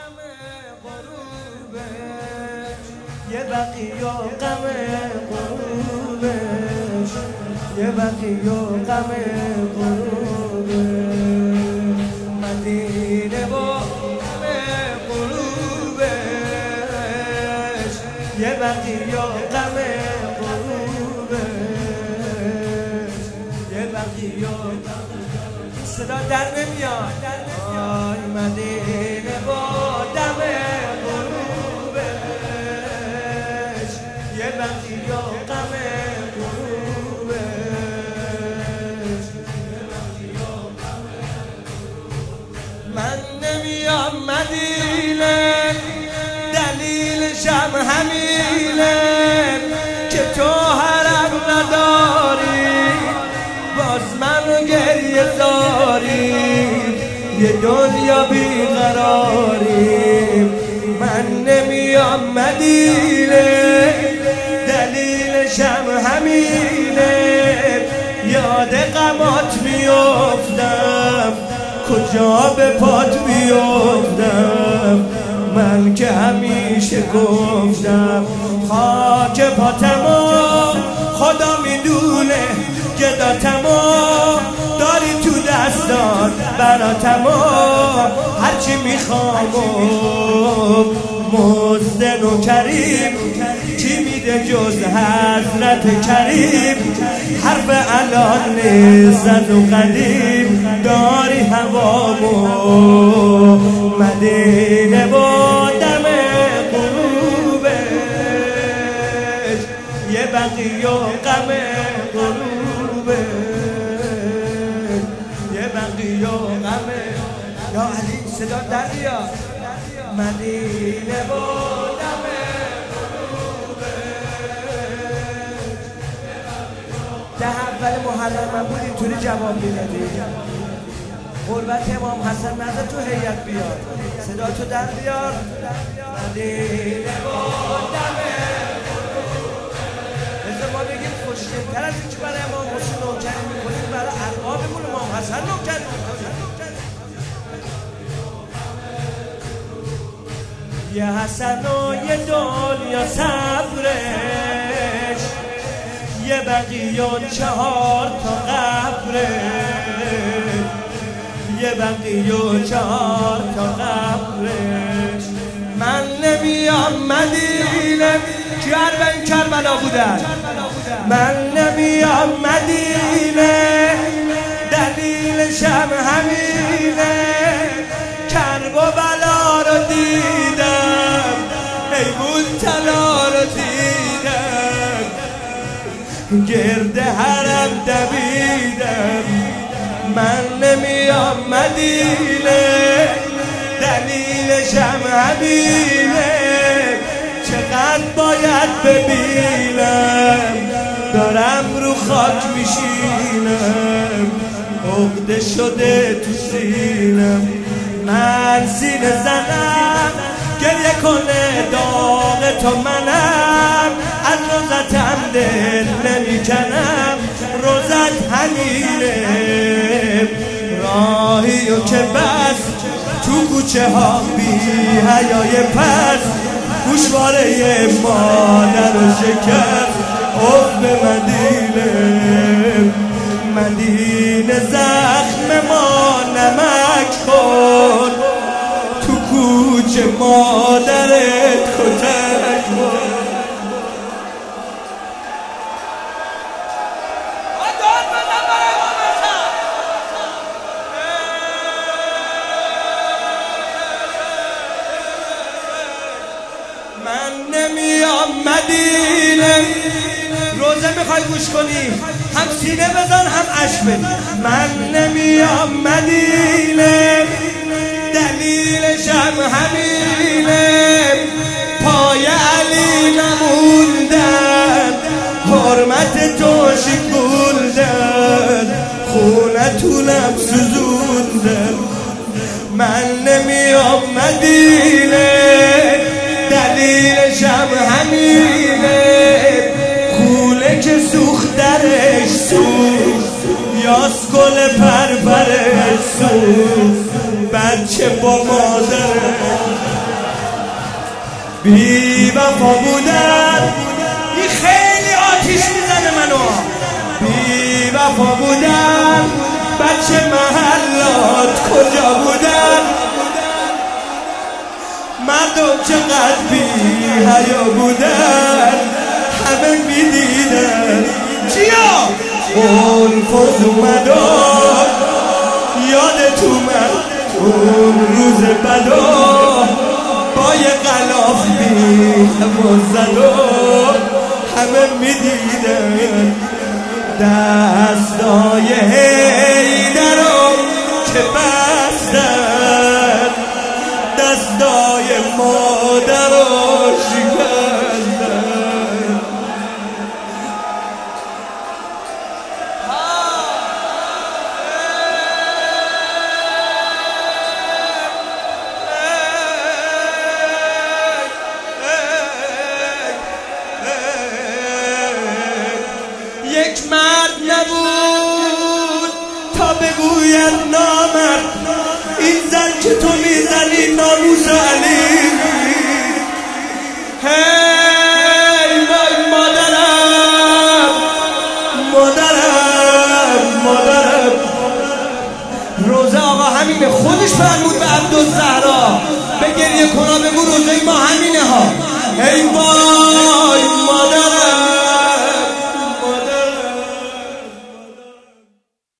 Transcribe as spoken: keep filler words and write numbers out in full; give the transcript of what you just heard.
غم غروبش، یه بقی و غم غروبش، یه بقی و غم غروبش، مدینه با غم غروبش، یه بقی و غم غروبش، یه بقی و صدا در نمیاد. آی مدینه با دم غروبش، یه بقی و غم غروبش، من نمیام مدینه دلیلشم همینه که تو حرم نداری، باز من گریه زاری، یه دنیا بیقراری. من نمیام مدینه دلیلشم همینه، یاد غمات میافتم کجا به پات بیافتم. من که همیشه گفتم خاک پاتمو خدا میدونه، گداتمو داری تو دستان براتمو، هرچی میخوام مزد نوکریم، چی میده جز حضرت کریم. حرف الان لذت و قدیم داری هوامو، مدینه با دم غروبش، یه بقی و غم غروبش، یه بقی و غم. یا علی صدا در بیاد. مدینه با دم غروبش. ده اول محرم من بود اینطوری جواب میدادی. قربت امام حسن نظر تو هیئت بیاد، صدا تو در بیار. مدینه با دم غروبش. بذار ما بگیم خوشگل‌تر از اینکه برای امام حسین نوکری میکنیم برای اربابمون امام حسن نوکری میکنیم. یه حسن و یه دنیا صبرش، یه بقی و چهار تا قبرش، یه بقی و چهار تا قبرش. من نمیام مدینه که اربعین کربلا بودن، من نمیام مدینه دلیلشم همینه، کرب و بلا رو دیدم، میمون طلا رو دیدم، گرد حرم دویدم. من نمیام مدینه دلیلشم همینه، چقدر باید ببینم دارم رو خاک میشینم، عقده شده تو سینم. من سینه زنم گریه کنه داغ تو منم، از روزتم دل نمیکنم، روزت همینه. راهی و که بس تو کوچه ها بی حیای پس، گوشواره مادر و شکست اف به مدینه. مدینه زخم ما نمک خور، تو کوچه مادرت کتک خور. من نمیام مدینه، روزه میخوای گوش کنی هم سینه بزن هم عشق بدی. من نمیام مدینه دلیلشم همینه، پای علی نموندن، حرمت تو شکوندن، خونتونم سوزوندن. من نمیام مدینه دلیلشم همینه، کوله که سوخت درش سوخت، یاس گل پرپرش سوخت، بچه با مادرش بی وفا بودن این خیلی آتیش میزنه منو. بی وفا بودن بچه محلات کجا بودن؟ مردم چقدر بی حیا بودن همه میدیدن. چیا؟ اون فوز اومدن یادت اومد اون روز بدا با یه غلاف بی حفاظ زدن همه میدیدن. دستای حیدرو که بستن دستای مادرو شکستن. یک مرد نبود تا بگوید نامرد این زن که تو میزنی ناموس علی